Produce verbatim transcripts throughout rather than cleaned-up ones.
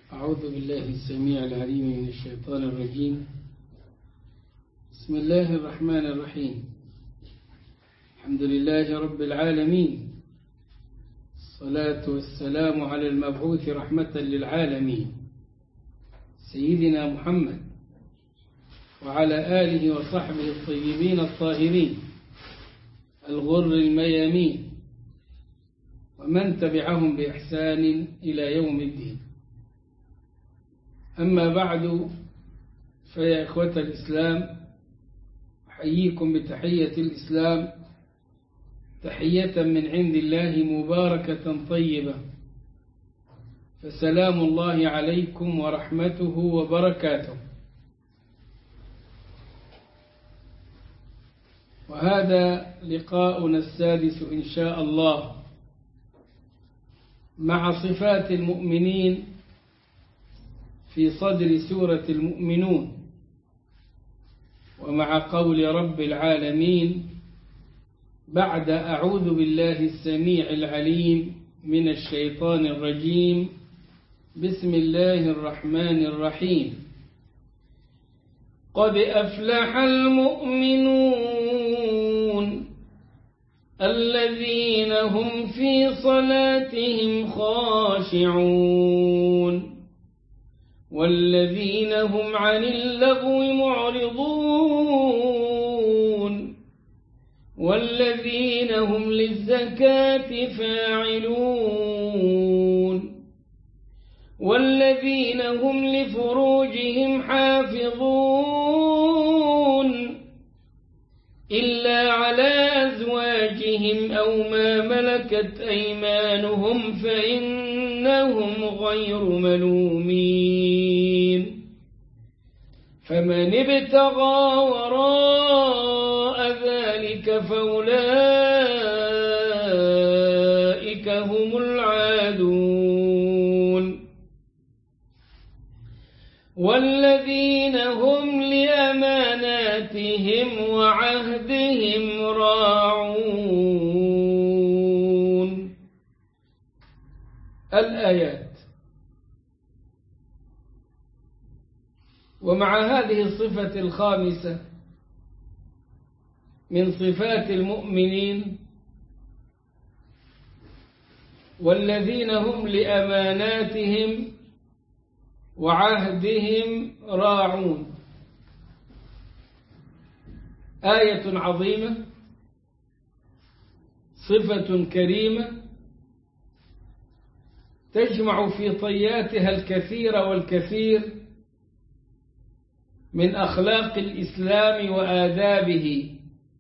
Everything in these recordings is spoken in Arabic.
أعوذ بالله السميع العليم من الشيطان الرجيم. بسم الله الرحمن الرحيم. الحمد لله رب العالمين، الصلاة والسلام على المبعوث رحمة للعالمين سيدنا محمد وعلى آله وصحبه الطيبين الطاهرين الغر الميامين ومن تبعهم بإحسان إلى يوم الدين. أما بعد، فيا إخوة الإسلام، أحييكم بتحية الإسلام، تحية من عند الله مباركة طيبة، فسلام الله عليكم ورحمته وبركاته. وهذا لقاؤنا السادس إن شاء الله مع صفات المؤمنين في صدر سورة المؤمنون، ومع قول رب العالمين بعد أعوذ بالله السميع العليم من الشيطان الرجيم. بسم الله الرحمن الرحيم. قد أفلح المؤمنون الذين هم في صلاتهم خاشعون والذين هم عن اللغو معرضون والذين هم للزكاة فاعلون والذين هم لفروجهم حافظون إلا على أزواجهم أو ما ملكت أيمانهم فإنهم غير ملومين، فمن ابتغى وراء ذلك فأولئك هم العادون. والذين هم لأماناتهم وعهدهم راعون. الآيات. ومع هذه الصفة الخامسة من صفات المؤمنين، والذين هم لأماناتهم وعهدهم راعون، آية عظيمة، صفة كريمة تجمع في طياتها الكثير والكثير من أخلاق الإسلام وآدابه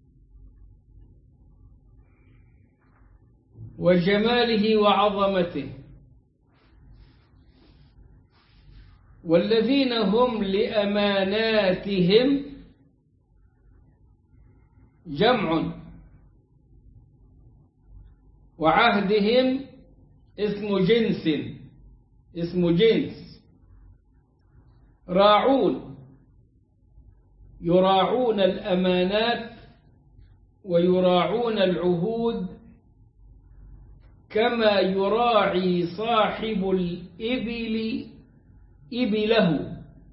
وجماله وعظمته. والذين هم لأماناتهم جمع، وعهدهم اسم جنس اسم جنس راعون، يراعون الأمانات ويراعون العهود كما يراعي صاحب الإبل إبله،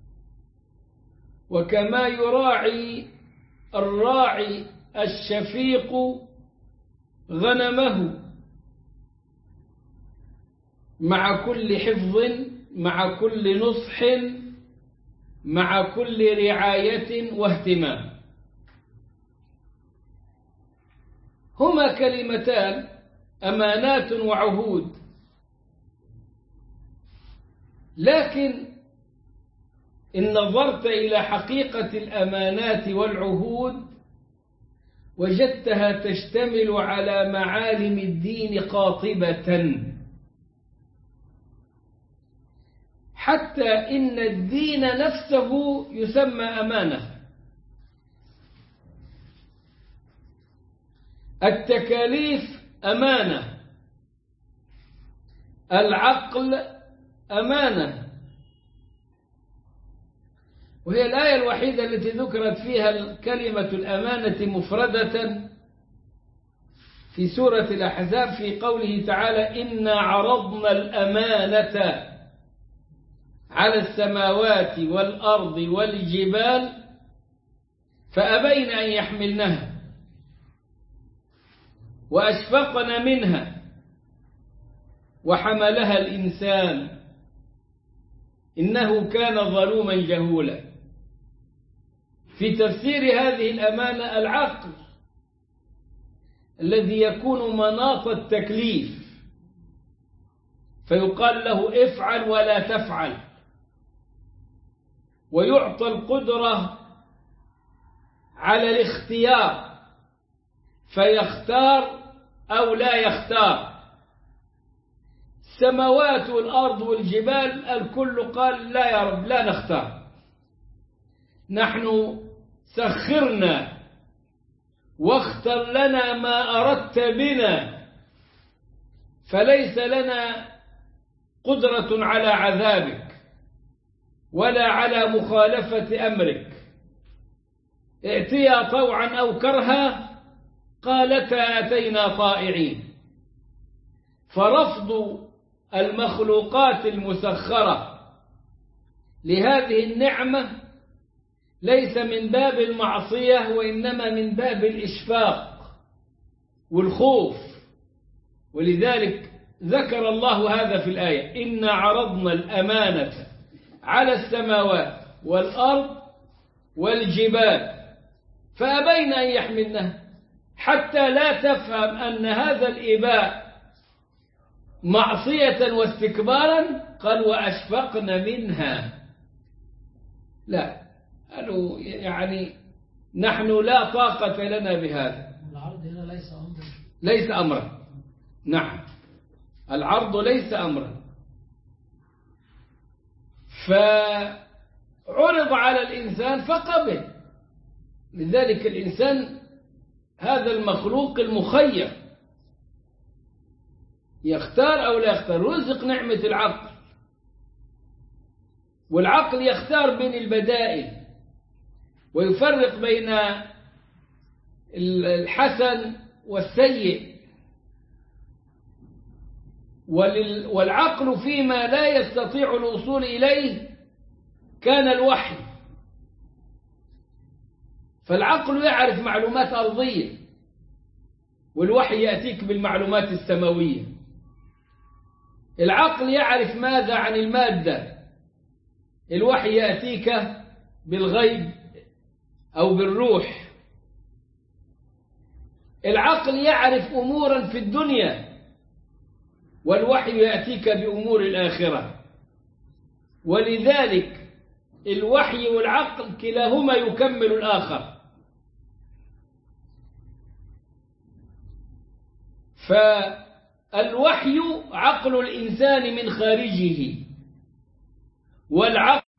وكما يراعي الراعي الشفيق غنمه، مع كل حفظ، مع كل نصح، مع كل رعاية واهتمام. هما كلمتان، أمانات وعهود، لكن إن نظرت إلى حقيقة الأمانات والعهود وجدتها تشتمل على معالم الدين قاطبة، حتى إن الدين نفسه يسمى أمانة. التكاليف أمانة، العقل أمانة، وهي الآية الوحيدة التي ذكرت فيها كلمة الأمانة مفردة في سورة الأحزاب في قوله تعالى: إنا عرضنا الأمانة على السماوات والأرض والجبال فأبين أن يحملنها وأشفقن منها وحملها الإنسان إنه كان ظلوما جهولا. في تفسير هذه الأمانة العقل الذي يكون مناط التكليف، فيقال له افعل ولا تفعل، ويعطى القدرة على الاختيار فيختار أو لا يختار. السماوات والأرض والجبال الكل قال لا يا رب لا نختار، نحن سخرنا واختر لنا ما أردت بنا، فليس لنا قدرة على عذابك ولا على مخالفة أمرك، ائتيا طوعا أو كرها قالتا أتينا طائعين. فرفض المخلوقات المسخرة لهذه النعمة ليس من باب المعصية، وإنما من باب الإشفاق والخوف. ولذلك ذكر الله هذا في الآية: إنا عرضنا الأمانة على السماوات والأرض والجبال فأبين أن يحملنها، حتى لا تفهم أن هذا الإباء معصية واستكبارا. قال وأشفقن منها، لا، قالوا يعني نحن لا طاقة لنا بهذا. العرض هنا ليس أمرا، ليس أمرا. نعم، العرض ليس أمرا. فعرض على الإنسان فقبل. لذلك الإنسان هذا المخلوق المخير، يختار أو لا يختار. رزق نعمة العقل، والعقل يختار بين البدائل ويفرق بين الحسن والسيء. والعقل فيما لا يستطيع الوصول إليه كان الوحي، فالعقل يعرف معلومات أرضية والوحي يأتيك بالمعلومات السماوية. العقل يعرف ماذا عن المادة، الوحي يأتيك بالغيب أو بالروح. العقل يعرف أمورا في الدنيا والوحي يأتيك بأمور الآخرة. ولذلك الوحي والعقل كلاهما يكمل الآخر. فالوحي عقل الإنسان من خارجه، والعقل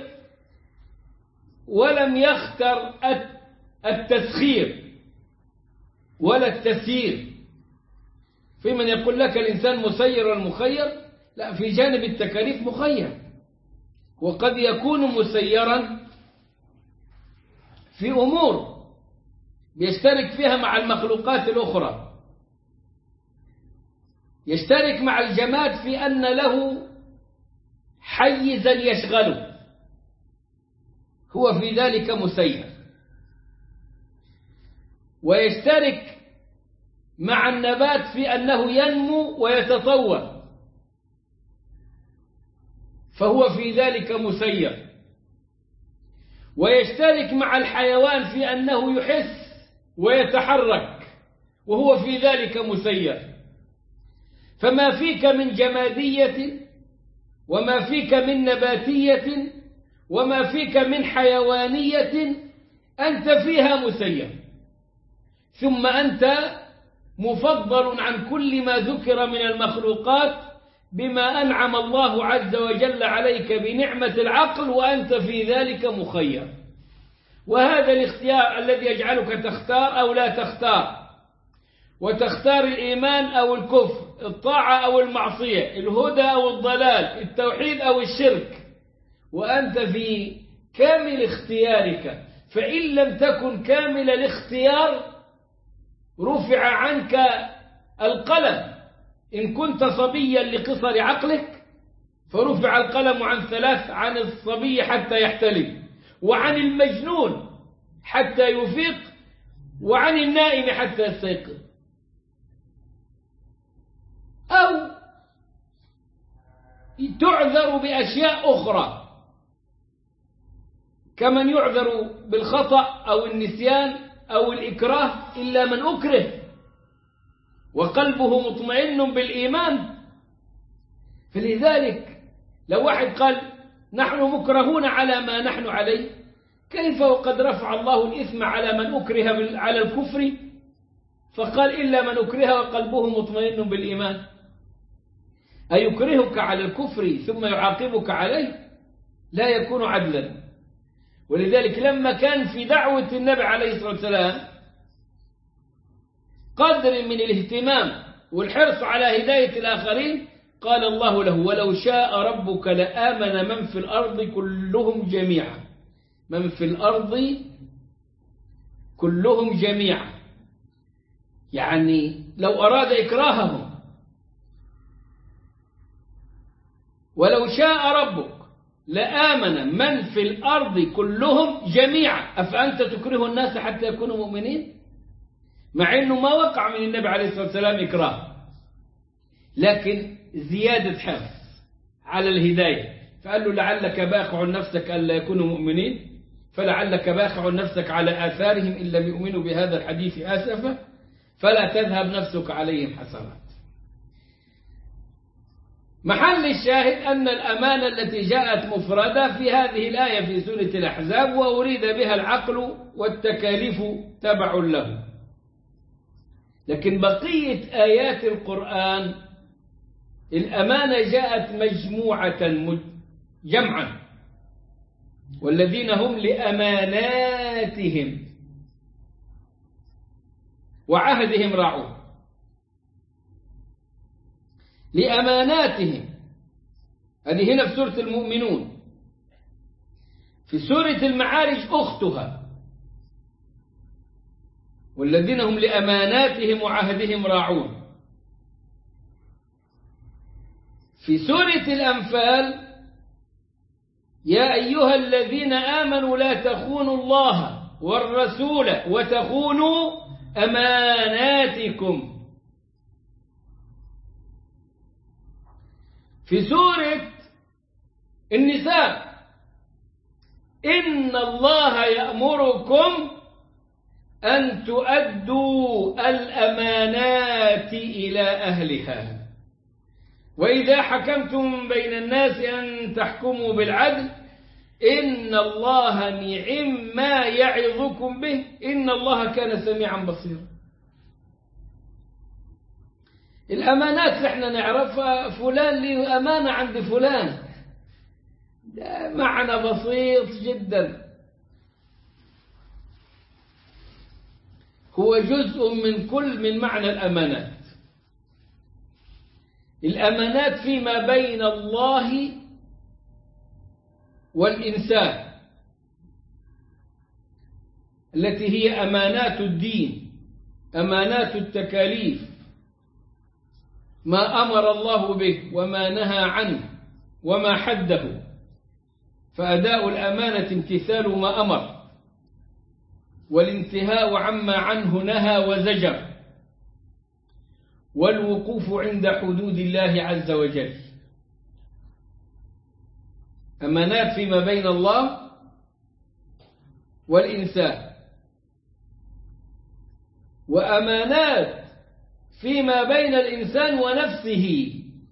ولم يختر التسخير ولا التسيير. في من يقول لك الإنسان مسير والمخير، لا، في جانب التكاليف مخير، وقد يكون مسيرا في أمور يشترك فيها مع المخلوقات الأخرى. يشترك مع الجماد في أن له حيزا يشغله، هو في ذلك مسير. ويشترك مع النبات في أنه ينمو ويتطور، فهو في ذلك مسير. ويشترك مع الحيوان في أنه يحس ويتحرك، وهو في ذلك مسير. فما فيك من جمادية وما فيك من نباتية وما فيك من حيوانية أنت فيها مسير. ثم أنت مفضل عن كل ما ذكر من المخلوقات بما أنعم الله عز وجل عليك بنعمة العقل، وأنت في ذلك مخير. وهذا الاختيار الذي يجعلك تختار أو لا تختار، وتختار الإيمان أو الكفر، الطاعة أو المعصية، الهدى أو الضلال، التوحيد أو الشرك، وأنت في كامل اختيارك. فإن لم تكن كامل الاختيار رفع عنك القلم. إن كنت صبيا لقصر عقلك فرفع القلم عن ثلاث: عن الصبي حتى يحتلم، وعن المجنون حتى يفيق، وعن النائم حتى يستيقظ. أو تعذر بأشياء أخرى، كمن يعذر بالخطأ أو النسيان أو الإكراه إلا من أكره وقلبه مطمئن بالإيمان. فلذلك لو واحد قال نحن مكرهون على ما نحن عليه، كيف وقد رفع الله الإثم على من أكره على الكفر، فقال إلا من أكره وقلبه مطمئن بالإيمان. أيكرهك على الكفر ثم يعاقبك عليه؟ لا يكون عدلا. ولذلك لما كان في دعوة النبي عليه الصلاة والسلام قدر من الاهتمام والحرص على هداية الآخرين، قال الله له: ولو شاء ربك لآمن من في الأرض كلهم جميعا. من في الأرض كلهم جميعا، يعني لو أراد إكراههم. ولو شاء ربك لآمن من في الأرض كلهم جميعا أفأنت تكره الناس حتى يكونوا مؤمنين؟ مع أنه ما وقع من النبي عليه الصلاة والسلام إكراه، لكن زيادة حرص على الهداية. فقال له: لعلك باخع نفسك ألا يكونوا مؤمنين، فلعلك باخع نفسك على آثارهم إن لم يؤمنوا بهذا الحديث آسفا، فلا تذهب نفسك عليهم حسرات. محل الشاهد أن الأمانة التي جاءت مفردة في هذه الآية في سورة الأحزاب وأريد بها العقل والتكاليف تبع له. لكن بقية آيات القرآن الأمانة جاءت مجموعة جمعا: والذين هم لأماناتهم وعهدهم راعون. لأماناتهم هذه هنا في سورة المؤمنون. في سورة المعارج أختها: والذين هم لأماناتهم وعهدهم راعون. في سورة الأنفال: يا أيها الذين آمنوا لا تخونوا الله والرسول وتخونوا أماناتكم. في سورة النساء: إن الله يأمركم أن تؤدوا الأمانات إلى أهلها وإذا حكمتم بين الناس أن تحكموا بالعدل إن الله نعم ما يعظكم به إن الله كان سميعا بصيرا. الأمانات اللي احنا نعرفها: فلان لي أمانة عند فلان، ده معنى بسيط جدا، هو جزء من كل من معنى الأمانات. الأمانات فيما بين الله والإنسان، التي هي أمانات الدين، أمانات التكاليف، ما أمر الله به وما نهى عنه وما حده، فأداء الأمانة امتثال ما أمر، والانتهاء عما عنه نهى وزجر، والوقوف عند حدود الله عز وجل. أمانات فيما بين الله والإنسان، وأمانات فيما بين الإنسان ونفسه،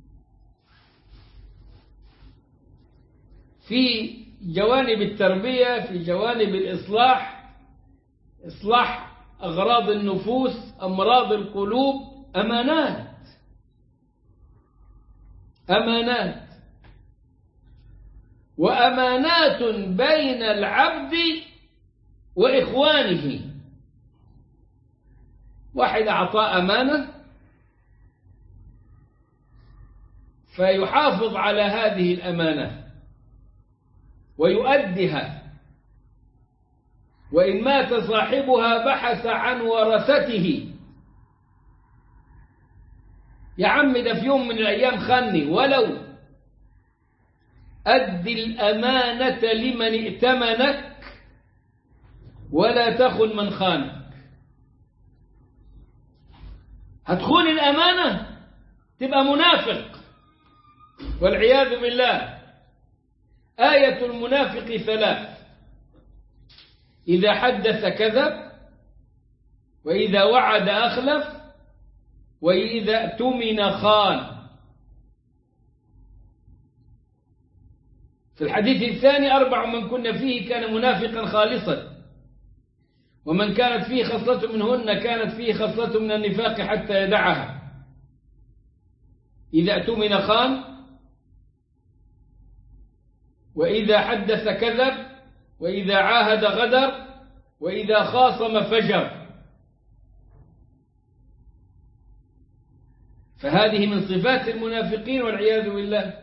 في جوانب التربية، في جوانب الإصلاح، إصلاح أغراض النفوس، أمراض القلوب، أمانات أمانات وأمانات بين العبد وإخوانه. واحد أعطى أمانة فيحافظ على هذه الأمانة ويؤديها، وإن مات صاحبها بحث عن ورثته. يا عم ده في يوم من الأيام خاني، ولو أد الأمانة لمن ائتمنك ولا تخن من خانك. هتخون الأمانة تبقى منافق والعياذ بالله. آية المنافق ثلاث: إذا حدث كذب، وإذا وعد أخلف، وإذا اؤتمن خان. في الحديث الثاني: أربع من كن فيه كان منافقا خالصا، ومن كانت فيه خصلة منهن كانت فيه خصلة من النفاق حتى يدعها. إذا اؤتمن خان، وإذا حدث كذب، وإذا عاهد غدر، وإذا خاصم فجر. فهذه من صفات المنافقين والعياذ بالله.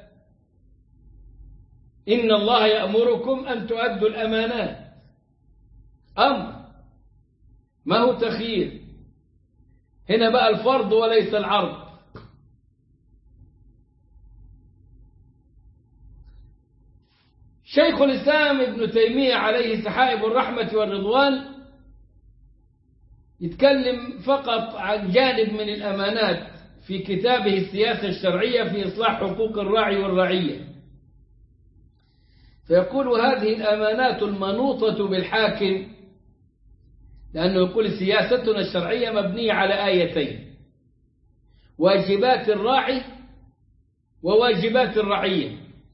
إن الله يأمركم أن تؤدوا الأمانات، أمر ما هو تخيير. هنا بقى الفرض وليس العرض. شيخ الإسلام ابن تيمية عليه سحائب الرحمة والرضوان يتكلم فقط عن جانب من الأمانات في كتابه السياسة الشرعية في إصلاح حقوق الراعي والرعية، فيقول: هذه الأمانات المنوطة بالحاكم، لأنه يقول سياستنا الشرعية مبنية على آيتين: واجبات الراعي وواجبات الرعية.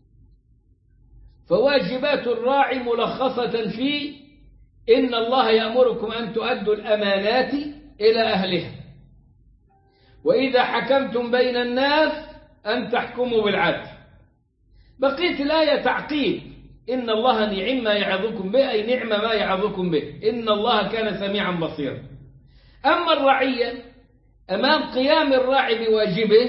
فواجبات الراعي ملخصة في إن الله يأمركم أن تؤدوا الأمانات إلى أهلها، وإذا حكمتم بين الناس أن تحكموا بالعدل. بقية الآية تعقيب: إن الله نعم ما يعظكم به، أي نعم ما يعظكم به، إن الله كان سميعا بصيرا. أما الرعية أمام قيام الراعي بواجبه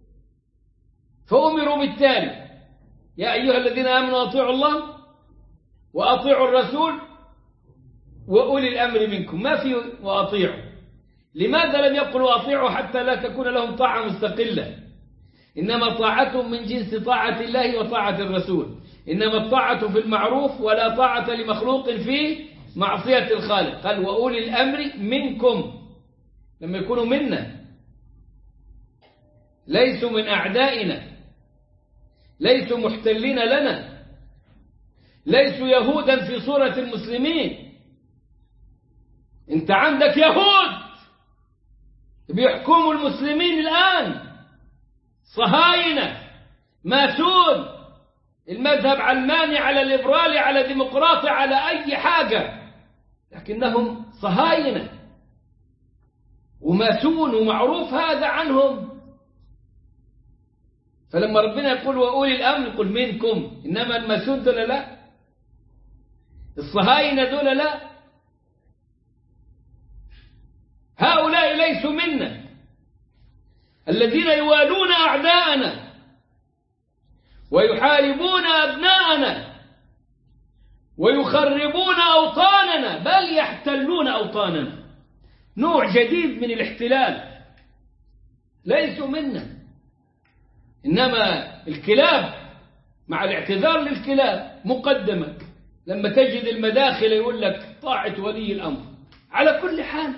فأمروا بالتالي: يا أيها الذين آمنوا أطيعوا الله وأطيعوا الرسول وأولي الأمر منكم. ما في وأطيعوا. لماذا لم يقلوا أطيعوا حتى لا تكون لهم طاعة مستقلة؟ إنما طاعتهم من جنس طاعة الله وطاعة الرسول. إنما الطاعة في المعروف، ولا طاعة لمخلوق في معصية الخالق. قال: وأولي الأمر منكم، لما يكونوا منا، ليسوا من أعدائنا، ليسوا محتلين لنا، ليسوا يهودا في صورة المسلمين. انت عندك يهود بيحكموا المسلمين الآن، صهاينة، ماسون، المذهب علماني على ليبرالي على ديمقراطي على أي حاجة، لكنهم صهاينة وماسون ومعروف هذا عنهم. فلما ربنا يقول وأولي الأمر يقول منكم، إنما الماسون دول لا، الصهاينة دول لا، هؤلاء ليسوا منا، الذين يوالون أعداءنا ويحاربون أبناءنا ويخربون أوطاننا، بل يحتلون أوطاننا. نوع جديد من الاحتلال، ليسوا منا. إنما الكلاب، مع الاعتذار للكلاب مقدمك، لما تجد المداخل يقول لك طاعة ولي الأمر على كل حال.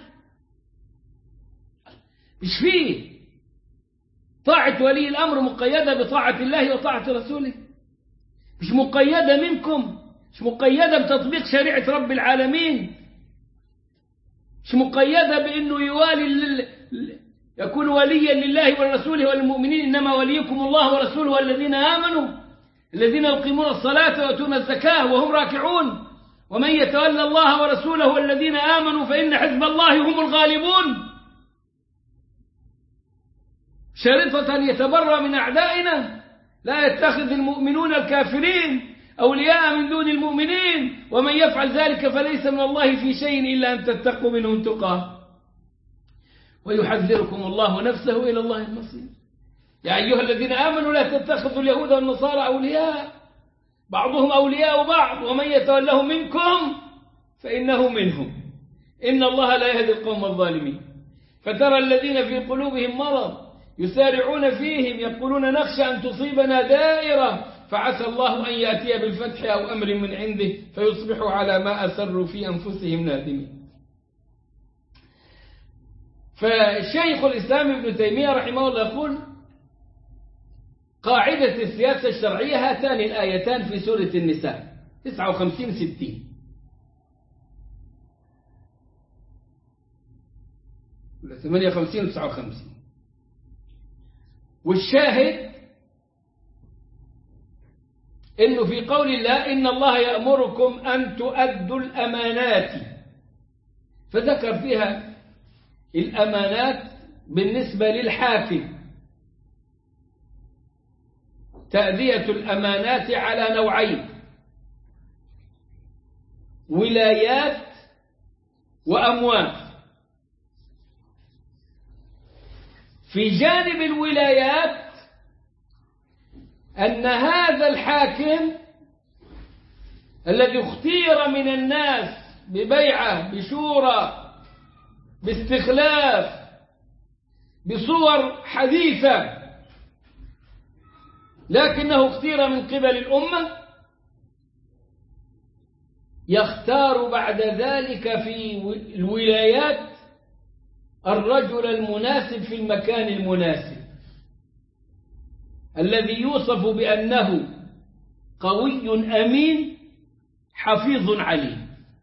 مش فيه طاعة ولي الأمر مقيدة بطاعة الله وطاعة رسوله، مش مقيدة منكم، مش مقيدة بتطبيق شريعة رب العالمين، مش مقيدة بأنه يوالي يكون وليا لله ورسوله والمؤمنين. إنما وليكم الله ورسوله والذين آمنوا الذين يقيمون الصلاة ويؤتون الزكاة وهم راكعون، ومن يتولى الله ورسوله والذين آمنوا فإن حزب الله هم الغالبون. شريطة أن يتبرأ من أعدائنا، لا يتخذ المؤمنون الكافرين أولياء من دون المؤمنين، ومن يفعل ذلك فليس من الله في شيء إلا أن تتقوا منهم تقاه ويحذركم الله نفسه، إلى الله المصير. يا أيها الذين آمنوا لا تتخذوا اليهود والنصارى أولياء بعضهم أولياء بعض ومن يتولهم منكم فإنه منهم إن الله لا يهدي القوم الظالمين. فترى الذين في قلوبهم مرض يسارعون فيهم يقولون نخشى أن تصيبنا دائرة فعسى الله أن يأتي بالفتح أو أمر من عنده فيصبحوا على ما أسروا في أنفسهم نادمين. فالشيخ الإسلام ابن تيمية رحمه الله يقول قاعدة السياسة الشرعية هاتان الآيتان في سورة النساء تسعة وخمسين ستين، ثمانية وخمسين وتسعة وخمسين. والشاهد إنه في قول الله إن الله يأمركم أن تؤدوا الأمانات، فذكر فيها الأمانات بالنسبة للحاكم، تأدية الأمانات على نوعين: ولايات وأموال. في جانب الولايات أن هذا الحاكم الذي اختير من الناس ببيعة بشورى باستخلاف بصور حديثة، لكنه اختير من قبل الأمة، يختار بعد ذلك في الولايات الرجل المناسب في المكان المناسب، الذي يوصف بأنه قوي أمين حفيظ عليم.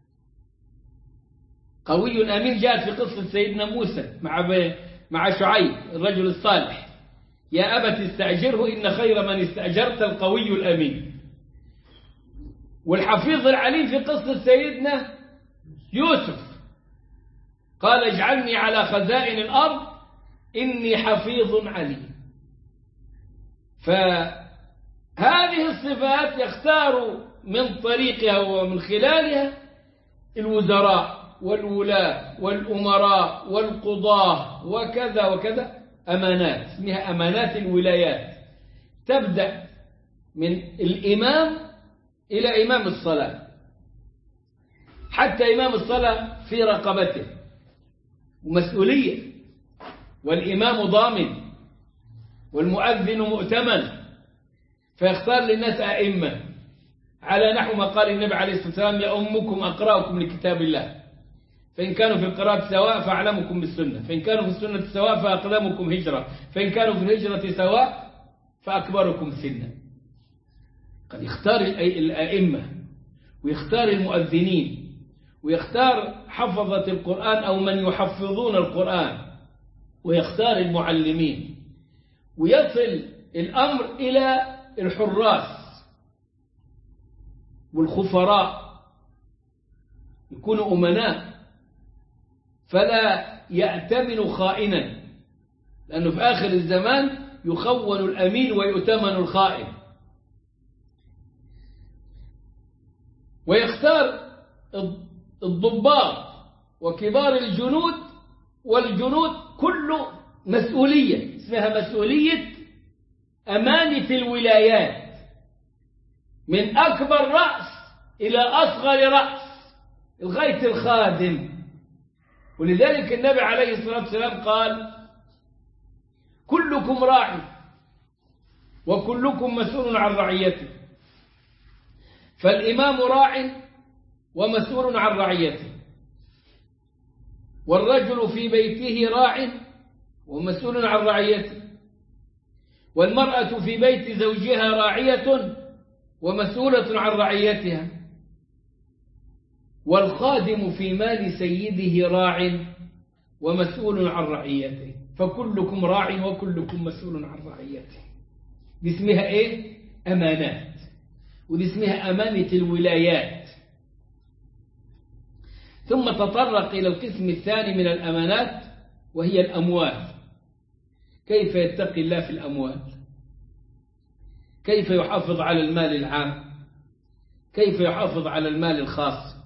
قوي أمين جاءت في قصة سيدنا موسى مع مع شعيب الرجل الصالح: يا أبت استأجره إن خير من استأجرت القوي الأمين. والحفيظ العليم في قصة سيدنا يوسف قال: اجعلني على خزائن الأرض إني حفيظ عليم. فهذه الصفات يختار من طريقها ومن خلالها الوزراء والولاة والأمراء والقضاة وكذا وكذا، أمانات اسمها أمانات الولايات، تبدأ من الإمام إلى إمام الصلاة، حتى إمام الصلاة في رقبته ومسؤولية، والإمام ضامن والمؤذن مؤتمن، فيختار للناس أئمة على نحو ما قال النبي عليه الصلاة والسلام: يأمكم أقرأكم لكتاب الله، فإن كانوا في القراءة سواء فأعلمكم بالسنة، فإن كانوا في السنة سواء فأقدمكم هجرة، فإن كانوا في الهجرة سواء فأكبركم سنا. قد يختار الأئمة ويختار المؤذنين ويختار حفظة القرآن أو من يحفظون القرآن ويختار المعلمين، ويصل الأمر إلى الحراس والخفراء، يكونوا أمناء فلا يأتمن خائنا، لأنه في آخر الزمان يخون الأمين ويؤتمن الخائن. ويختار الضباط وكبار الجنود والجنود كله مسؤولية اسمها مسؤولية أمانة الولايات، من أكبر رأس إلى أصغر رأس لغاية الخادم. ولذلك النبي عليه الصلاة والسلام قال: كلكم راع وكلكم مسؤول عن رعيته. فالإمام راع ومسؤول عن رعيته، والرجل في بيته راع ومسؤول عن رعيته، والمرأة في بيت زوجها راعية ومسؤولة عن رعيتها، والخادم في مال سيده راع ومسؤول عن رعيته، فكلكم راع وكلكم مسؤول عن رعيته. دي اسمها ايه؟ أمانات، ودي اسمها أمانة الولايات. ثم تطرق إلى القسم الثاني من الأمانات وهي الأموال. كيف يتقي الله في الأموال؟ كيف يحافظ على المال العام؟ كيف يحافظ على المال الخاص؟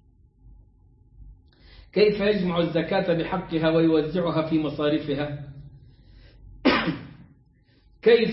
كيف يجمع الزكاة بحقها ويوزعها في مصارفها؟ كيف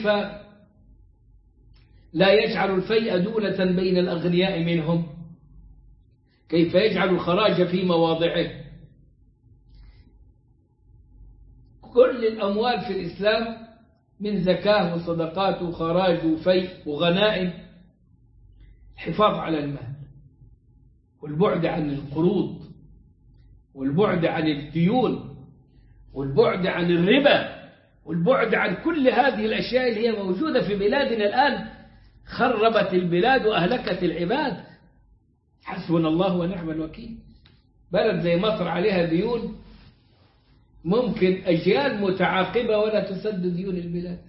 لا يجعل الفيء دولة بين الأغنياء منهم؟ كيف يجعل الخراج في مواضعه؟ كل الأموال في الإسلام من زكاة وصدقات وخراج وفيء وغنائم، الحفاظ على المال والبعد عن القروض والبعد عن الديون والبعد عن الربا والبعد عن كل هذه الأشياء اللي هي موجودة في بلادنا الآن، خربت البلاد وأهلكت العباد. حسبنا الله ونعم الوكيل. بلد زي مصر عليها ديون ممكن أجيال متعاقبة ولا تسد ديون البلاد.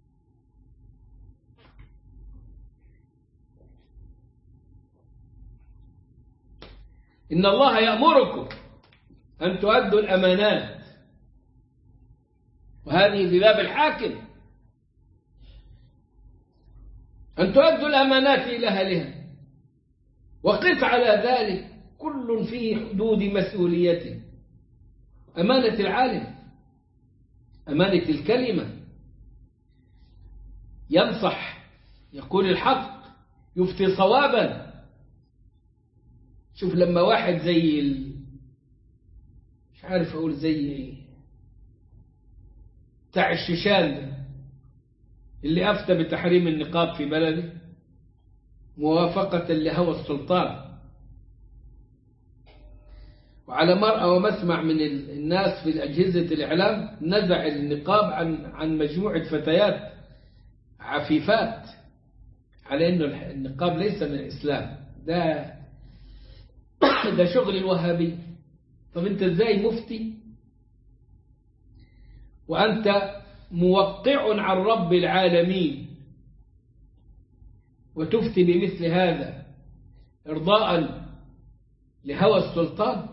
إن الله يأمركم أن تؤدوا الأمانات، وهذه في باب الحاكم، أن تؤدوا الأمانات إلى أهلها، وقف على ذلك كل في حدود مسؤوليته. أمانة العالم، أمانة الكلمة، ينصح، يقول الحق، يفتي صوابا. شوف لما واحد زي ال... مش عارف أقول زي بتاع الشيشان ده اللي أفتى بتحريم النقاب في بلده موافقة لهوى السلطان، وعلى مرأى ومسمع من الناس في أجهزة الإعلام نزع النقاب عن عن مجموعة فتيات عفيفات على أنه النقاب ليس من الإسلام، ده ده شغل الوهابي. طب أنت إزاي مفتي وأنت موقع عن رب العالمين وتفتي بمثل هذا إرضاء لهوى السلطان؟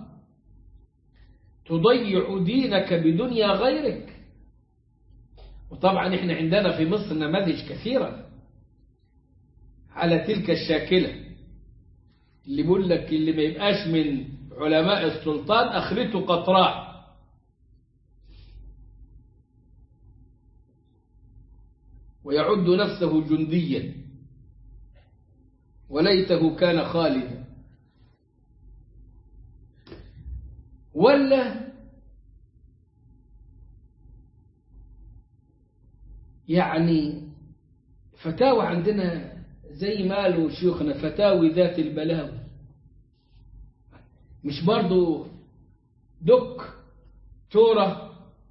تضيع دينك بدنيا غيرك. وطبعا احنا عندنا في مصر نماذج كثيرة على تلك الشاكلة، اللي بيقول لك اللي ما يبقاش من علماء السلطان أخرته قطراء. ويعد نفسه جنديا وليته كان خالدا. ولا يعني فتاوى عندنا زي ما قالوا شيوخنا فتاوي ذات البلاوي، مش برضو دكتورة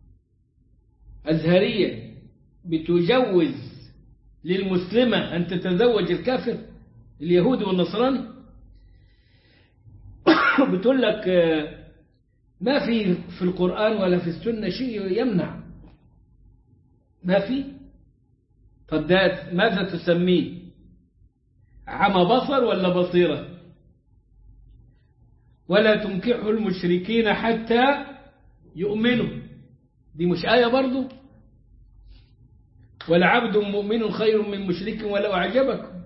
أزهرية بتجوز للمسلمة أن تتزوج الكافر اليهودي والنصراني؟ بتقول لك ما في في القرآن ولا في السنة شيء يمنع، ما في. طب ده ماذا تسميه؟ عمى بصر ولا بصيرة؟ ولا تنكحوا المشركين حتى يؤمنوا، دي مش آية برضو؟ ولعبد مؤمن خير من مشرك ولو أعجبكم،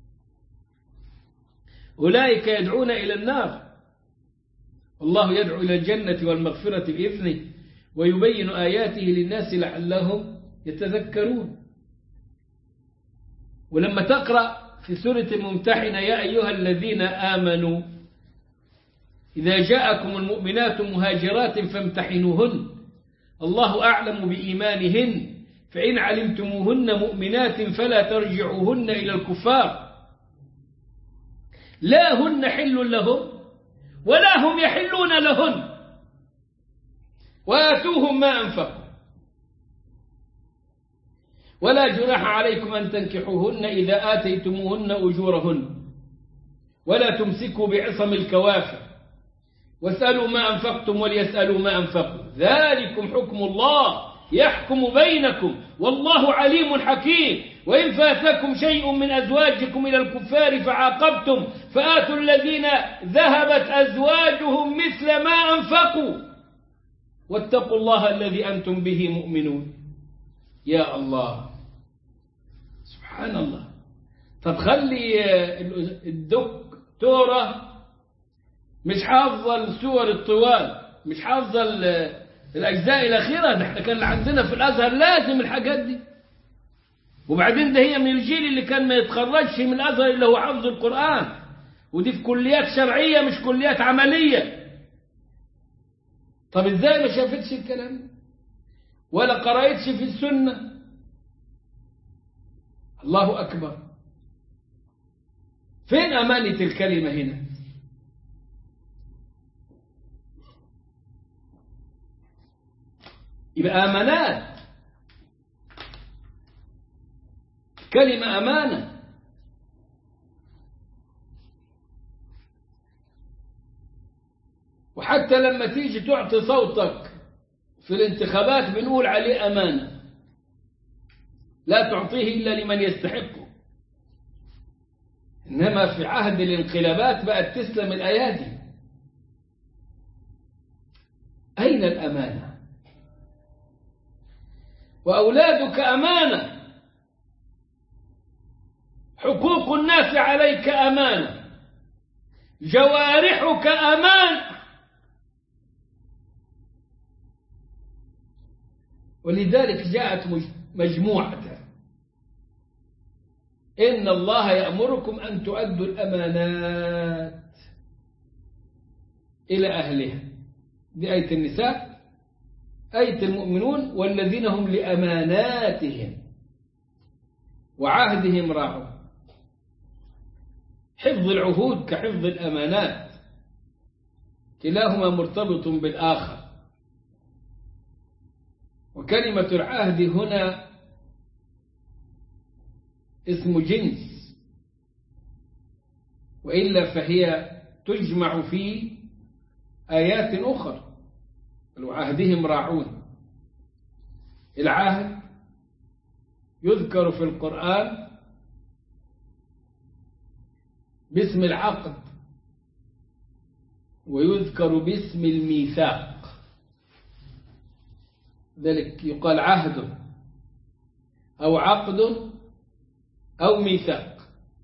أولئك يدعون إلى النار والله يدعو إلى الجنة والمغفرة بإذنه ويبين آياته للناس لعلهم يتذكرون. ولما تقرأ في سورة الممتحنة يا أيها الذين آمنوا إذا جاءكم المؤمنات مهاجرات فامتحنوهن الله أعلم بإيمانهن فإن علمتموهن مؤمنات فلا ترجعوهن إلى الكفار لا هن حل لهم ولا هم يحلون لهن وآتوهم ما أنفقوا ولا جناح عليكم أن تنكحوهن إذا آتيتموهن أجورهن ولا تمسكوا بعصم الكوافر واسألوا ما أنفقتم وليسألوا ما أنفقوا ذلكم حكم الله يحكم بينكم والله عليم حكيم. وإن فاتكم شيء من أزواجكم إلى الكفار فعاقبتم فآتوا الذين ذهبت أزواجهم مثل ما أنفقوا واتقوا الله الذي أنتم به مؤمنون. يا الله سبحان الله. طب خلي الدكتورة مش حافظة السور الطوال، مش حافظة الأجزاء الأخيرة، ده احنا كان عندنا في الأزهر لازم الحاجات دي. وبعدين ده هي من الجيل اللي كان ما يتخرجش من الأزهر إلا هو حفظ القرآن، ودي في كليات شرعية مش كليات عملية. طب ازاي ما شافتش الكلام ولا قرأتش في السنة الله أكبر. فين أمانة الكلمة هنا؟ يبقى أمانات، كلمة أمانة. وحتى لما تيجي تعطي صوتك في الانتخابات بنقول عليه أمانة، لا تعطيه إلا لمن يستحقه. إنما في عهد الانقلابات بقت تسلم الأيادي. أين الأمانة؟ وأولادك أمانة، حقوق الناس عليك أمانة، جوارحك أمانة. ولذلك جاءت مجموعة إن الله يأمركم أن تؤدوا الأمانات إلى أهلها. دي آية النساء. آية المؤمنون والذين هم لأماناتهم وعهدهم راعون. حفظ العهود كحفظ الأمانات، كلاهما مرتبط بالآخر. وكلمة العهد هنا اسم جنس، وإلا فهي تجمع في آيات أخرى. وعهدهم راعون. العهد يذكر في القرآن باسم العقد، ويذكر باسم الميثاق. ذلك يقال عهد أو عقد أو ميثاق.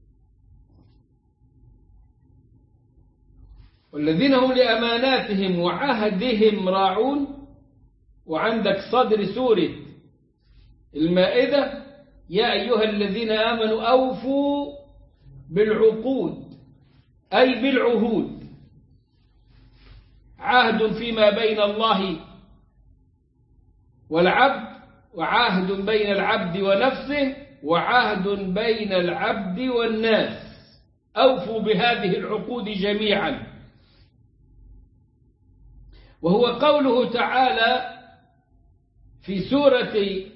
والذين هم لأماناتهم وعهدهم راعون. وعندك صدر سورة المائدة يا أيها الذين آمنوا أوفوا بالعقود، أي بالعهود. عهد فيما بين الله والعبد، وعهد بين العبد ونفسه، وعهد بين العبد والناس. أوفوا بهذه العقود جميعا. وهو قوله تعالى في سورة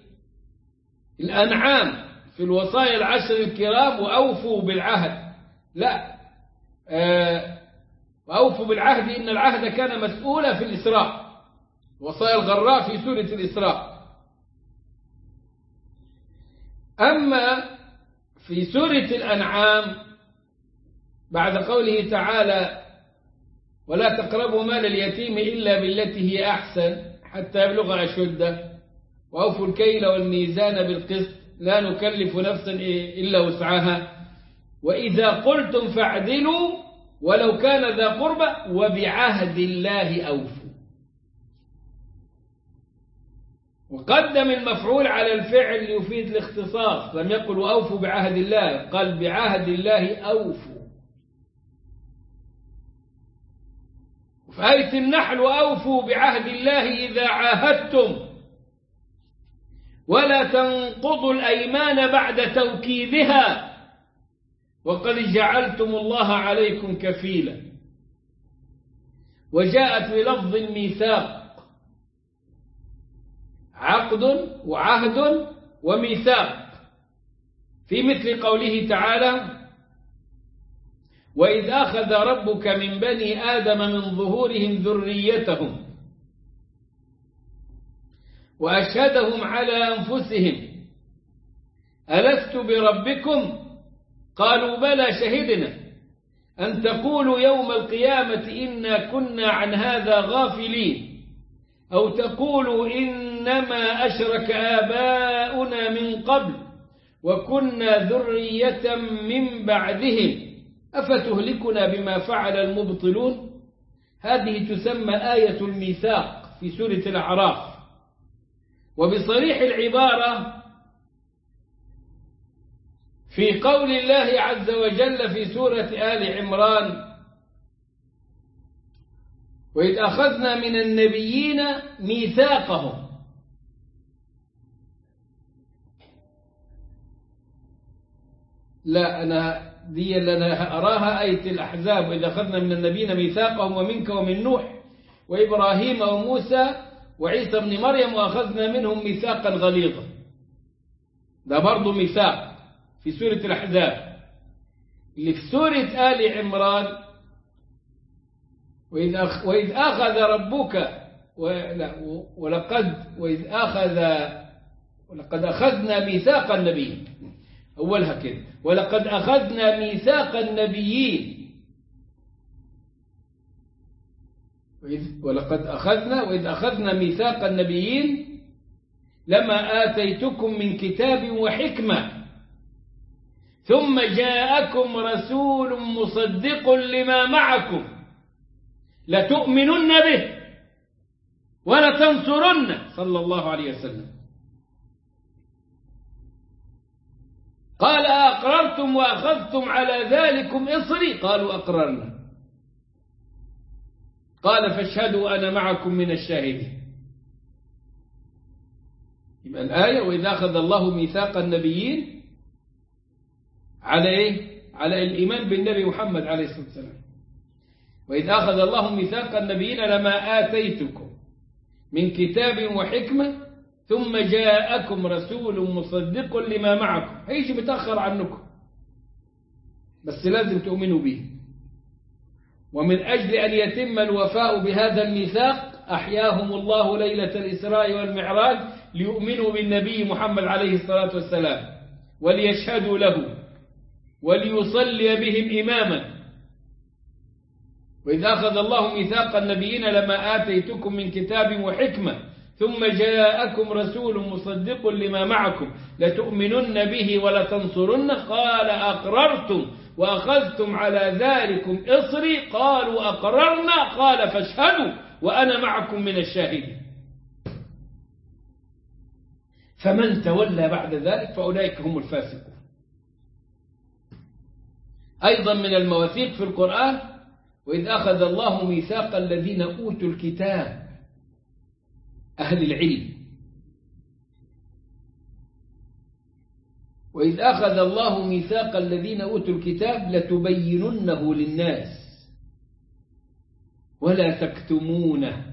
الأنعام في الوصايا العشر الكرام وأوفوا بالعهد. لا، آه وأوفوا بالعهد إن العهد كان مسؤولا في الإسراء. وصايا الغراء في سورة الإسراء. أما في سورة الأنعام بعد قوله تعالى ولا تقربوا مال اليتيم إلا بالتي هي أحسن حتى يبلغ أشده وأوفوا الكيل والميزان بالقسط لا نكلف نفسا إلا وسعها وإذا قلتم فاعدلوا ولو كان ذا قربى وبعهد الله أوفوا. وقدم المفعول على الفعل ليفيد الاختصاص، لم يقل وأوفوا بعهد الله، قال بعهد الله أوفوا. وفي آية النحل وأوفوا بعهد الله إذا عاهدتم ولا تنقضوا الأيمان بعد توكيدها وقد جعلتم الله عليكم كفيلا. وجاءت بلفظ الميثاق، عقد وعهد وميثاق، في مثل قوله تعالى وإذ أخذ ربك من بني آدم من ظهورهم ذريتهم وأشهدهم على أنفسهم ألست بربكم قالوا بلى شهدنا أن تقولوا يوم القيامة إنا كنا عن هذا غافلين أو تقولوا إنما أشرك آباؤنا من قبل وكنا ذرية من بعدهم أفتهلكنا بما فعل المبطلون. هذه تسمى آية الميثاق في سورة الأعراف. وبصريح العبارة في قول الله عز وجل في سورة آل عمران وإذ أخذنا من النبيين ميثاقهم لا أنا دي اللي أنا أراها آية الأحزاب، وإذا أخذنا من النبيين ميثاقهم ومنك ومن نوح وإبراهيم وموسى وعيسى بن مريم وأخذنا منهم ميثاقا غليظا. ده برضو ميثاق في سورة الأحزاب. اللي في سورة آل عمران وإذ, أخ وإذ أخذ ربك ولا ولقد وإذ أخذ ولقد أخذنا ميثاق النبيين، أولها كده، ولقد أخذنا ميثاق النبيين ولقد أخذنا وإذ أخذنا ميثاق النبيين لما آتيتكم من كتاب وحكمة ثم جاءكم رسول مصدق لما معكم لتؤمنن به ولتنصرنه صلى الله عليه وسلم. قال أقررتم وأخذتم على ذلكم إصري قالوا أقررنا قال فاشهدوا أنا معكم من الشاهدين. يبقى الآية وإذا أخذ الله ميثاق النبيين على إيه؟ على الإيمان بالنبي محمد عليه الصلاة والسلام. وإذ أخذ الله ميثاق النبيين لما آتيتكم من كتاب وحكمة ثم جاءكم رسول مصدق لما معكم، هيجي متأخر عنكم بس لازم تؤمنوا به. ومن أجل أن يتم الوفاء بهذا الميثاق أحياهم الله ليلة الإسراء والمعراج ليؤمنوا بالنبي محمد عليه الصلاة والسلام وليشهدوا له وليصلي بهم إماما. وإذ أخذ الله ميثاق النبيين لما آتيتكم من كتاب وحكمة ثم جاءكم رسول مصدق لما معكم لتؤمنن به ولتنصرنه قال أقررتم وأخذتم على ذلكم إصري قالوا أقررنا قال فاشهدوا وأنا معكم من الشاهدين. فمن تولى بعد ذلك فأولئك هم الفاسقون. أيضا من المواثيق في القرآن وإذ أخذ الله ميثاق الذين أوتوا الكتاب أهل العلم وإذ أخذ الله ميثاق الذين أوتوا الكتاب لتبيننه للناس ولا تكتمونه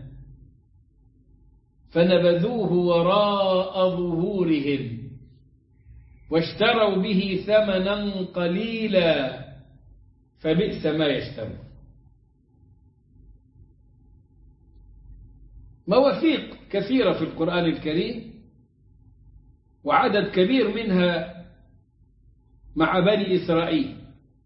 فنبذوه وراء ظهورهم واشتروا به ثمنا قليلا فبئس ما يشترون. مواثيق كثيرة في القرآن الكريم وعدد كبير منها مع بني إسرائيل.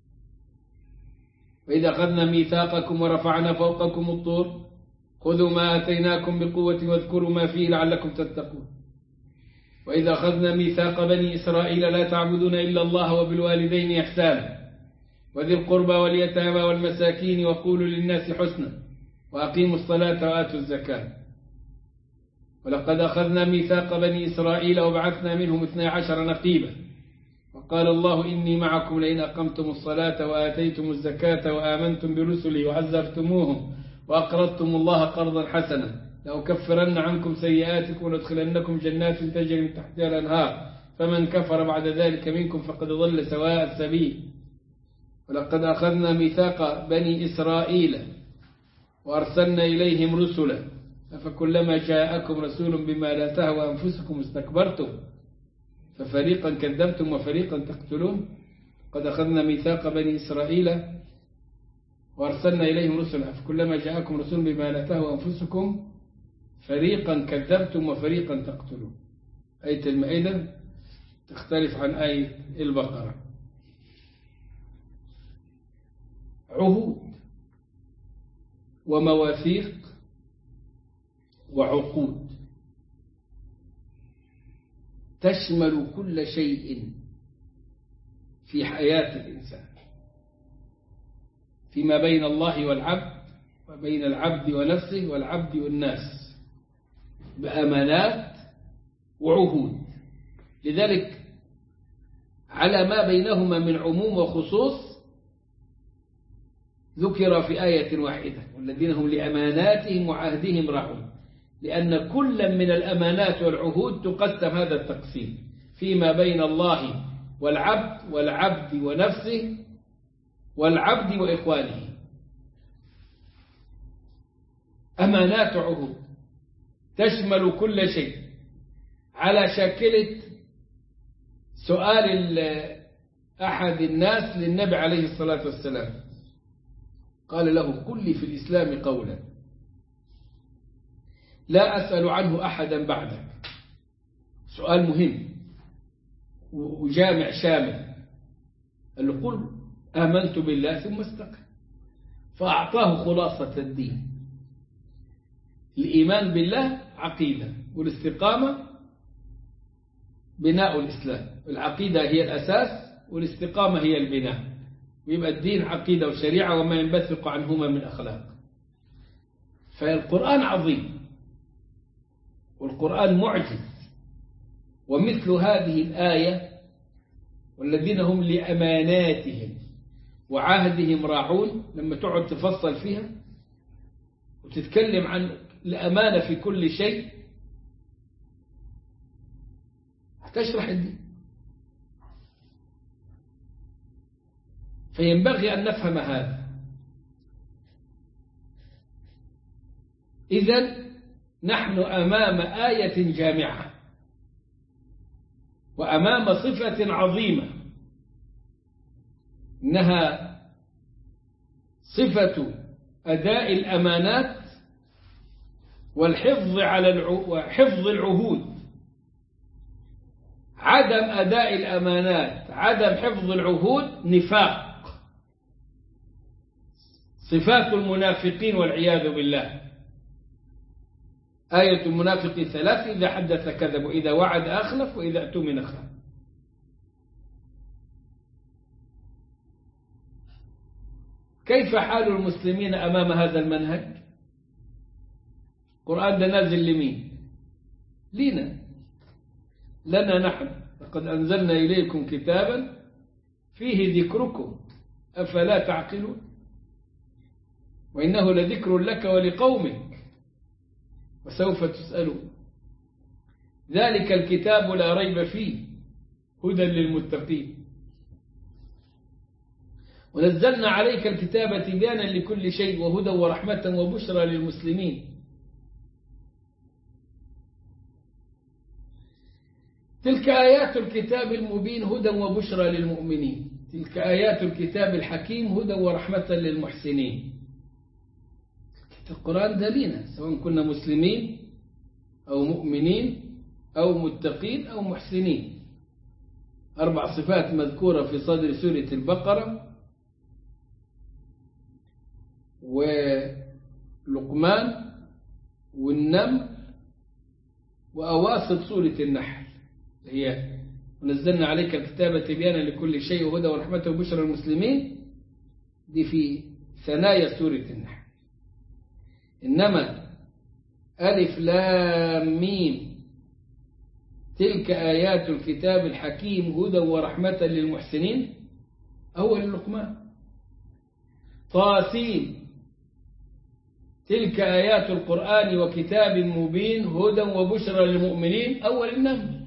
وإذا أخذنا ميثاقكم ورفعنا فوقكم الطور خذوا ما آتيناكم بقوة واذكروا ما فيه لعلكم تتقون. وإذا أخذنا ميثاق بني إسرائيل لا تعبدون إلا الله وبالوالدين إحسانا وذي القربى واليتامى والمساكين وقولوا للناس حسنا وأقيموا الصلاة وآتوا الزكاة. ولقد أخذنا ميثاق بني إسرائيل وبعثنا منهم اثني عشر نقيبا وقال الله إني معكم لئن أقمتم الصلاة وآتيتم الزكاة وآمنتم برسلي وعزرتموهم وأقرضتم الله قرضا حسنا لأكفرن عنكم سيئاتكم ولأدخلنكم جنات تجري من تحتها الأنهار فمن كفر بعد ذلك منكم فقد ضل سواء السبيل. ولقد أخذنا ميثاق بني إسرائيل وأرسلنا إليهم رسلا فكلما جاءكم رسول بما لا تهوى أنفسكم استكبرتم ففريقا كذبتم وفريقا تقتلون. قد أخذنا ميثاق بني إسرائيل وأرسلنا إليهم رسلا فكلما جاءكم رسول بما لا تهوى أنفسكم فريقا كذبتم وفريقا تقتلون. آية المائدة تختلف عن آية البقرة. عهود ومواثيق وعقود تشمل كل شيء في حياة الإنسان فيما بين الله والعبد وبين العبد ونفسه والعبد والناس بأمانات وعهود. لذلك على ما بينهما من عموم وخصوص ذكر في آية واحدة والذين هم لأماناتهم وعهدهم راعون، لأن كل من الأمانات والعهود تقسم هذا التقسيم فيما بين الله والعبد والعبد ونفسه والعبد وإخوانه. أمانات وعهود تشمل كل شيء، على شاكلة سؤال أحد الناس للنبي عليه الصلاة والسلام، قال له: قل لي في الإسلام قولا لا أسأل عنه أحدا بعدك. سؤال مهم وجامع شامل. قال له: قل آمنت بالله ثم استقم. فأعطاه خلاصة الدين. الإيمان بالله عقيدة، والاستقامة بناء الإسلام. العقيدة هي الأساس والاستقامة هي البناء، ويبقى الدين عقيدة وشريعة وما ينبثق عنهما من أخلاق. فالقرآن عظيم والقرآن معجز. ومثل هذه الآية: والذين هم لأماناتهم وعهدهم راعون، لما تقعد تفصل فيها وتتكلم عن الأمانة في كل شيء هتشرح الدين. فينبغي أن نفهم هذا. إذن نحن أمام آية جامعة وأمام صفة عظيمة، إنها صفة أداء الأمانات والحفظ على وحفظ العهود. عدم أداء الأمانات، عدم حفظ العهود نفاق، صفات المنافقين والعياذ بالله. آية المنافق ثلاث: إذا حدث كذب، وإذا وعد أخلف، وإذا اؤتمن خان. كيف حال المسلمين أمام هذا المنهج؟ القرآن ده نازل لمين؟ لنا، لنا نحن. لقد أنزلنا إليكم كتابا فيه ذكركم أفلا تعقلون، وإنه لذكر لك ولقومك وسوف تسألون. ذلك الكتاب لا ريب فيه هدى للمتقين، ونزلنا عليك الكتاب تبيانا لكل شيء وهدى ورحمة وبشرى للمسلمين. تلك آيات الكتاب المبين هدى وبشرى للمؤمنين، تلك آيات الكتاب الحكيم هدى ورحمة للمحسنين. القرآن دلينا سواء كنا مسلمين أو مؤمنين أو متقين أو محسنين. أربع صفات مذكورة في صدر سورة البقرة ولقمان والنمل وأواسط سورة النحل، هي ونزلنا عليك الكتاب تبيانا لكل شيء وهدى ورحمة وبشرى للمسلمين. دي في ثنايا سورة النحل. إنما ألف لام ميم تلك آيات الكتاب الحكيم هدى ورحمة للمحسنين أول اللقمان. طاسين تلك آيات القرآن وكتاب مبين هدى وبشرى للمؤمنين أول النمل.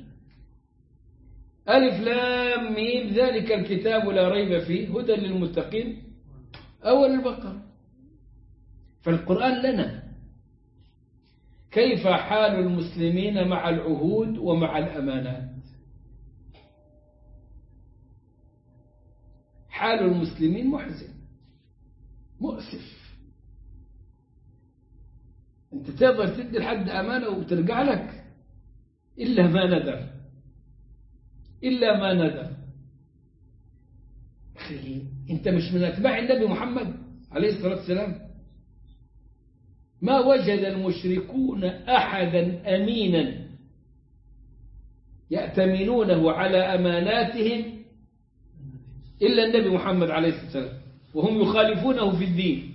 ألف لام ميم ذلك الكتاب لا ريب فيه هدى للمتقين أول البقرة. فالقرآن لنا. كيف حال المسلمين مع العهود ومع الأمانات؟ حال المسلمين محزن مؤسف. أنت تقدر تدي لحد أمانة وترجع لك إلا ما ندر، إلا ما ندر. أخي أنت مش من أتباع النبي محمد عليه الصلاة والسلام؟ ما وجد المشركون أحدا أمينا يأتمنونه على أماناتهم إلا النبي محمد عليه الصلاة والسلام، وهم يخالفونه في الدين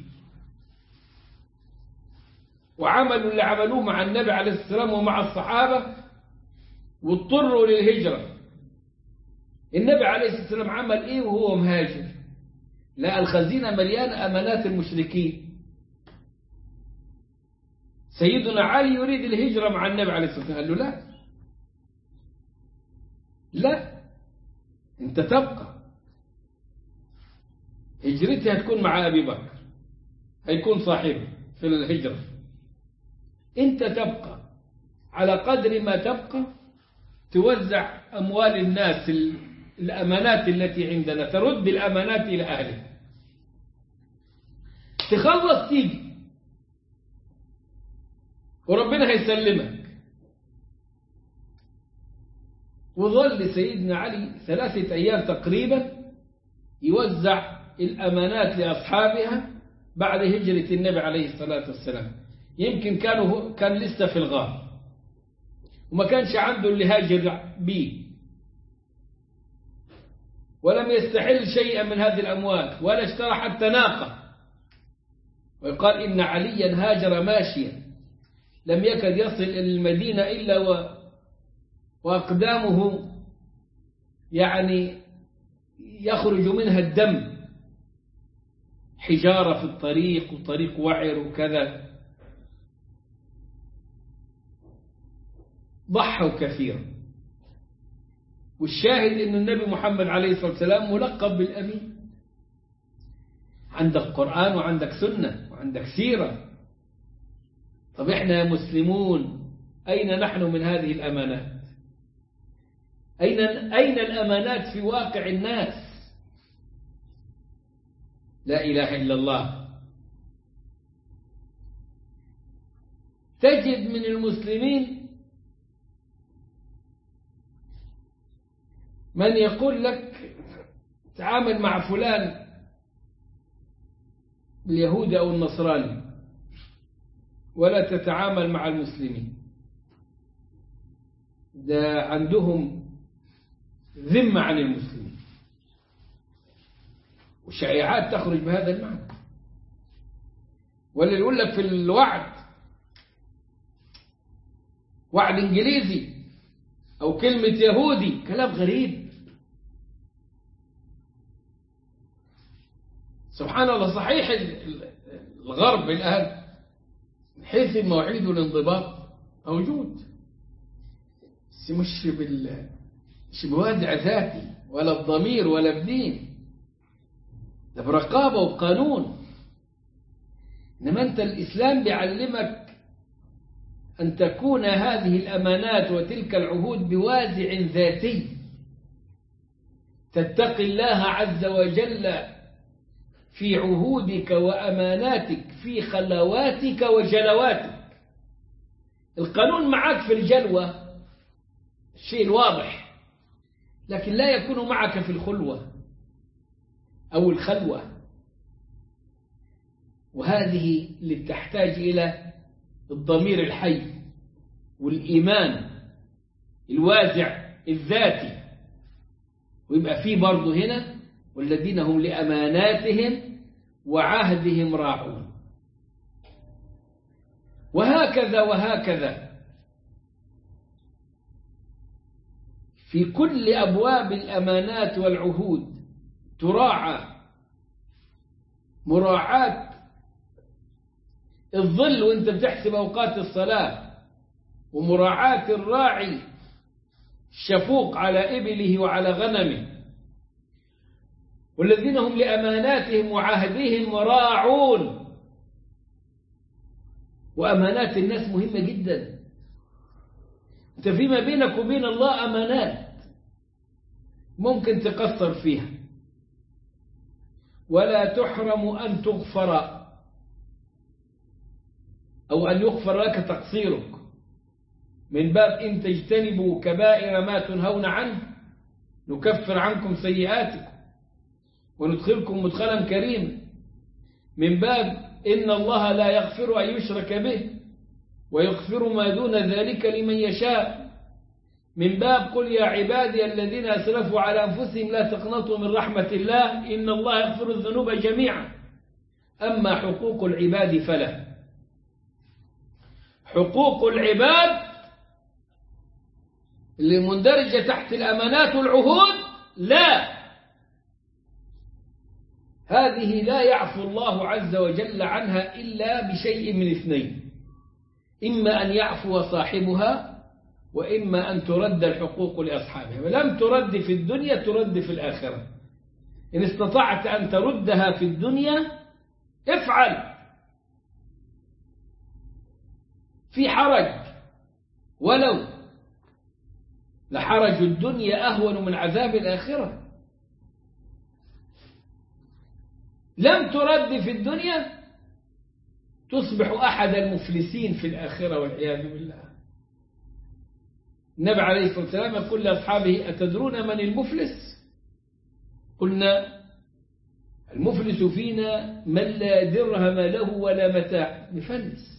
وعملوا اللي عملوه مع النبي عليه الصلاة والسلام ومع الصحابة واضطروا للهجرة. النبي عليه الصلاة والسلام عمل إيه وهو مهاجر؟ لا، الخزينة مليانة أمانات المشركين. سيدنا علي يريد الهجرة مع النبي عليه الصلاة والسلام، قال له لا لا، أنت تبقى، هجرتي هتكون مع أبي بكر، هيكون صاحبه في الهجرة. أنت تبقى على قدر ما تبقى، توزع أموال الناس، الأمانات التي عندنا، ترد الأمانات إلى أهلها، تخلص تيجي وربنا هيسلمك. وظل سيدنا علي ثلاثة أيام تقريبا يوزع الأمانات لأصحابها بعد هجرة النبي عليه الصلاة والسلام. يمكن كانوا كان لسه في الغار وما كانش عنده اللي هاجر به، ولم يستحل شيئا من هذه الأموال، ولا اشترى حتى ناقة. ويقال إن عليا هاجر ماشيا، لم يكد يصل إلى المدينة إلا و... وأقدامه يعني يخرج منها الدم، حجارة في الطريق وطريق وعر وكذا. ضحوا كثيرا. والشاهد أن النبي محمد عليه الصلاة والسلام ملقب بالأمين. عندك قرآن وعندك سنة وعندك سيرة. طب إحنا يا مسلمون أين نحن من هذه الأمانات؟ أين أين الأمانات في واقع الناس؟ لا إله إلا الله. تجد من المسلمين من يقول لك تعامل مع فلان اليهودي أو النصراني ولا تتعامل مع المسلمين. ده عندهم ذمة عن المسلمين، وشائعات تخرج بهذا المعنى. واللي يقول لك في الوعد وعد إنجليزي أو كلمة يهودي، كلام غريب. سبحان الله. صحيح الغرب الآن من حيث المواعيد والانضباط موجود، بس مش بال مش بوادع ذاتي ولا الضمير ولا بدين، ده برقابة وقانون. إنما أنت الإسلام بيعلمك أن تكون هذه الأمانات وتلك العهود بوازع ذاتي، تتقي الله عز وجل في عهودك وأماناتك في خلواتك وجلواتك. القانون معك في الجلوة الشيء الواضح، لكن لا يكون معك في الخلوة أو الخلوة. وهذه اللي تحتاج إلى الضمير الحي والإيمان الوازع الذاتي. ويبقى فيه برضه هنا والذين هم لأماناتهم وعهدهم راعون. وهكذا وهكذا في كل أبواب الأمانات والعهود تراعى مراعاة الظل وانت بتحسب أوقات الصلاة، ومراعاة الراعي الشفوق على إبله وعلى غنمه. والذين هم لأماناتهم وعهدهم راعون. وأمانات الناس مهمة جدا. انت فيما بينك وبين الله أمانات ممكن تقصر فيها، ولا تحرم أن تغفر أو أن يغفر لك تقصيرك، من باب إن تجتنبوا كبائر ما تنهون عنه نكفر عنكم سيئاتكم وندخلكم مدخلا كريما، من باب إن الله لا يغفر أن يشرك به ويغفر ما دون ذلك لمن يشاء، من باب قل يا عبادي الذين أسرفوا على أنفسهم لا تقنطوا من رحمة الله إن الله يغفر الذنوب جميعا. أما حقوق العباد فلا. حقوق العباد اللي مندرجة تحت الأمانات والعهود لا، هذه لا يعفو الله عز وجل عنها إلا بشيء من اثنين: إما أن يعفو صاحبها وإما أن ترد الحقوق لأصحابها، ولم ترد في الدنيا ترد في الآخرة. إن استطعت أن تردها في الدنيا افعل، في حرج، ولو لحرج الدنيا أهون من عذاب الآخرة. لم ترد في الدنيا تصبح أحد المفلسين في الآخرة والعياذ بالله. النبي عليه الصلاة والسلام يقول لأصحابه: أتدرون من المفلس؟ قلنا: المفلس فينا من لا درهم له ولا متاع، مفلس.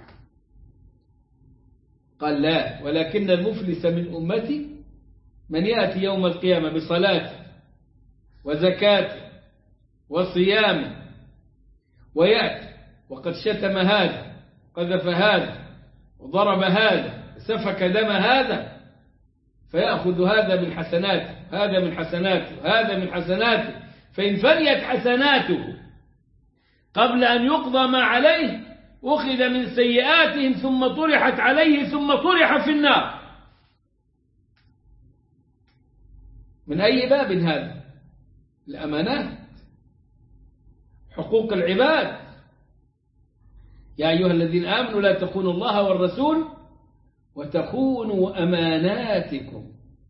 قال: لا، ولكن المفلس من أمتي من يأتي يوم القيامة بصلاته وزكاته وصيامه، ويأتي وقد شتم هذا، قذف هذا، وضرب هذا، سفك دم هذا، فيأخذ هذا من حسناته، هذا من حسناته، هذا من حسناته، فإن فنيت حسناته قبل أن يقضى ما عليه أخذ من سيئاتهم ثم طرحت عليه ثم طرح في النار. من أي باب هذا؟ الأمانات، حقوق العباد. يا أيها الذين آمنوا لا تخونوا الله والرسول وتخونوا أماناتكم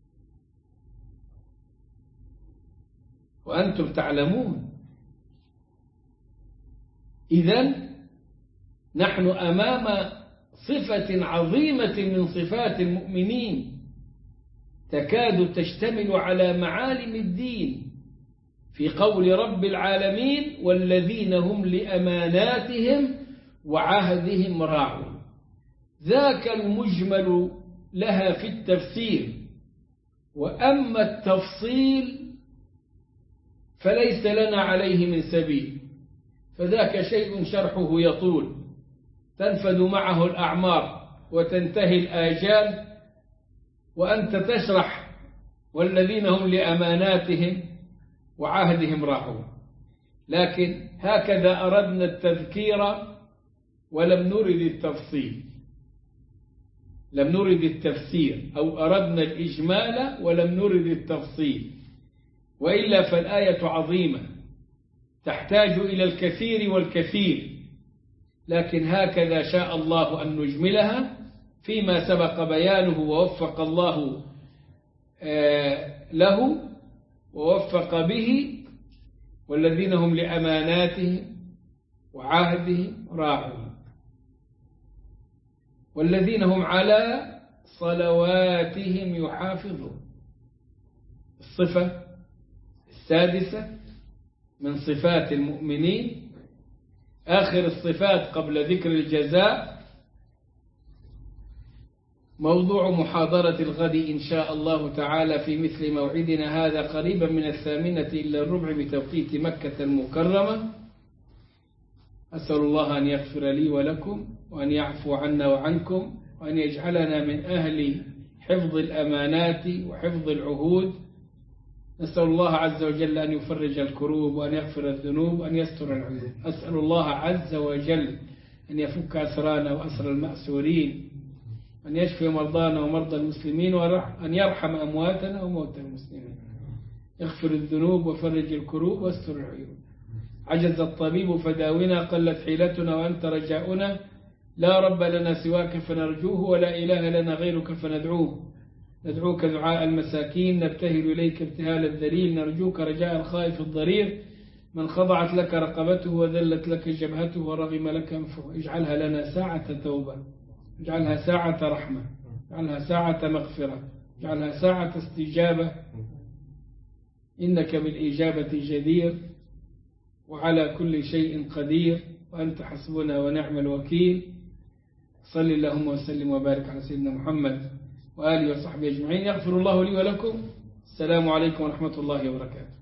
وأنتم تعلمون. إذن نحن أمام صفة عظيمة من صفات المؤمنين تكاد تشتمل على معالم الدين في قول رب العالمين: والذين هم لأماناتهم وعهدهم راعون. ذاك المجمل لها في التفسير، وأما التفصيل فليس لنا عليه من سبيل، فذاك شيء شرحه يطول، تنفد معه الأعمار وتنتهي الآجال، وأنت تشرح والذين هم لأماناتهم وعهدهم راعون. لكن هكذا أردنا التذكير ولم نرد التفصيل، لم نرد التفسير، أو أردنا الإجمال ولم نرد التفصيل، وإلا فالآية عظيمة تحتاج إلى الكثير والكثير، لكن هكذا شاء الله أن نجملها فيما سبق بيانه، ووفق الله له ووفق به. والذين هم لأماناتهم وعهدهم راعون، والذين هم على صلواتهم يحافظون. الصفة السادسة من صفات المؤمنين، آخر الصفات قبل ذكر الجزاء، موضوع محاضرة الغد إن شاء الله تعالى في مثل موعدنا هذا قريبا من الثامنة إلا الربع بتوقيت مكة المكرمة. أسأل الله أن يغفر لي ولكم، وأن يعفو عنا وعنكم، وأن يجعلنا من أهل حفظ الأمانات وحفظ العهود. نسأل الله عز وجل أن يفرج الكروب، وأن يغفر الذنوب، وأن يستر العيوب. أسأل الله عز وجل أن يفك أسرانا وأسر المأسورين، أن يشفي مرضانا ومرضى المسلمين، وأن يرحم أمواتنا وموتى المسلمين، يغفر الذنوب وفرج الكروب واستر العيوب. عجز الطبيب فداونا، قلت حيلتنا وأنت رجاؤنا، لا رب لنا سواك فنرجوه، ولا إله لنا غيرك فندعوه. ندعوك دعاء المساكين، نبتهل إليك ابتهال الذليل، نرجوك رجاء الخائف الضرير، من خضعت لك رقبته وذلت لك جبهته ورغم لك أنفه. اجعلها لنا ساعة توبة، اجعلها ساعة رحمة، اجعلها ساعة مغفرة، اجعلها ساعة استجابة، إنك بالإجابة جدير وعلى كل شيء قدير، وأنت حسبنا ونعم الوكيل. صل اللهم وسلم وبارك على سيدنا محمد وآله وصحبه أجمعين. يغفر الله لي ولكم. السلام عليكم ورحمة الله وبركاته.